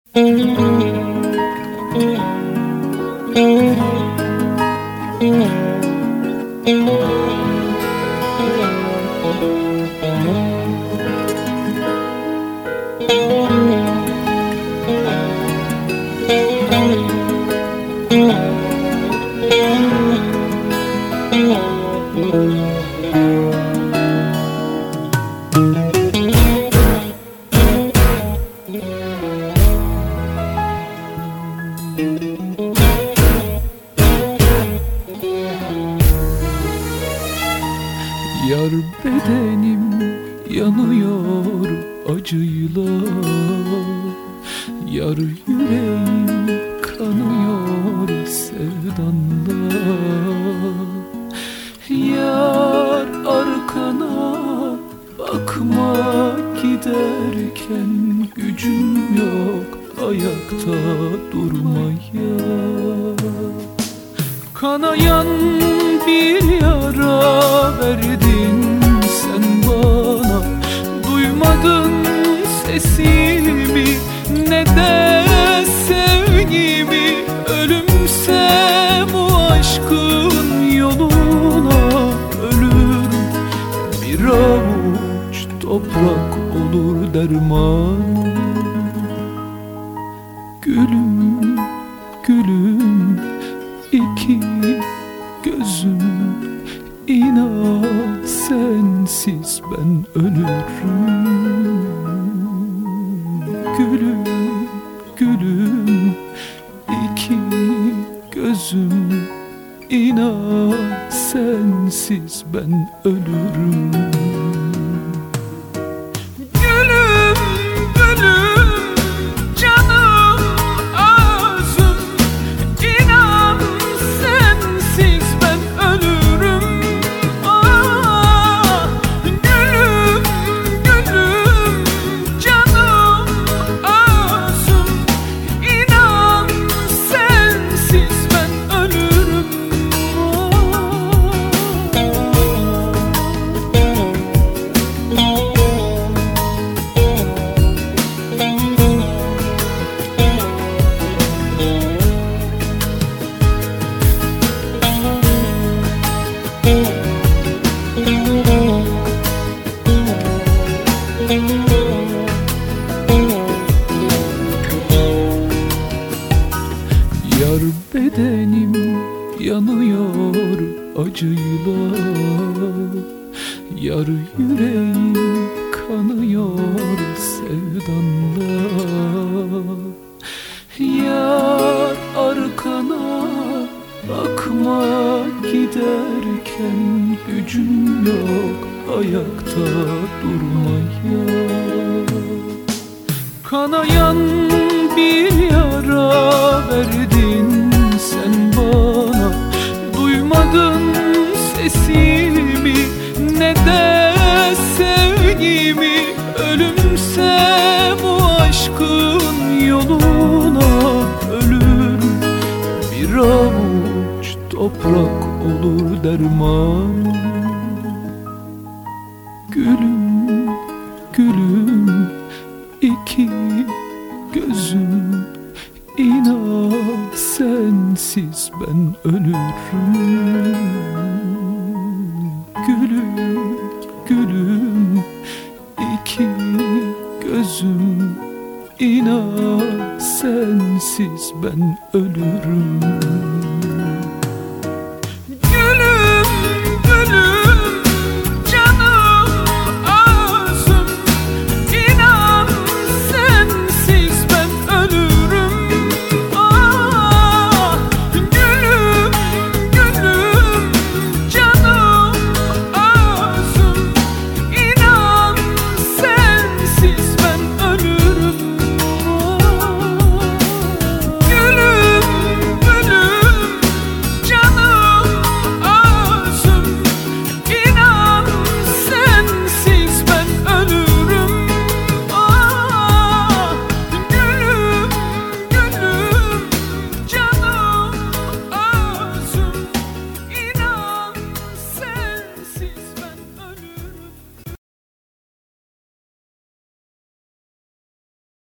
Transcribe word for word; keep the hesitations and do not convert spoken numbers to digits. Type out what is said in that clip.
Yar bedenim yanıyor acıyla, yar yüreğim kanıyor sevdanla. Yar arkana bakma giderken, gücüm yok ayakta durmaya. Kanayan bir yara verdin sen bana, duymadın sesimi ne de sevgimi. Ölümse bu aşkın yoluna ölürüm, bir avuç toprak olur derman. Gülüm, gülüm, İki gözüm, inan sensiz ben ölürüm. Gülüm, gülüm, iki gözüm, inan sensiz ben ölürüm. Yar bedenim yanıyor acıyla, yar yüreğim kanıyor sevdanla. Yar arkana bakma giderken, gücüm yok ayakta durmaya. Kanayan bir yara verdin sen bana, duymadın sesimi ne de sevgimi. Ölümse bu aşkın yoluna ölürüm, bir avuç toprak olur derman. Gülüm, gülüm, iki gözüm, inan sensiz ben ölürüm. Gülüm, gülüm, iki gözüm, inan sensiz ben ölürüm.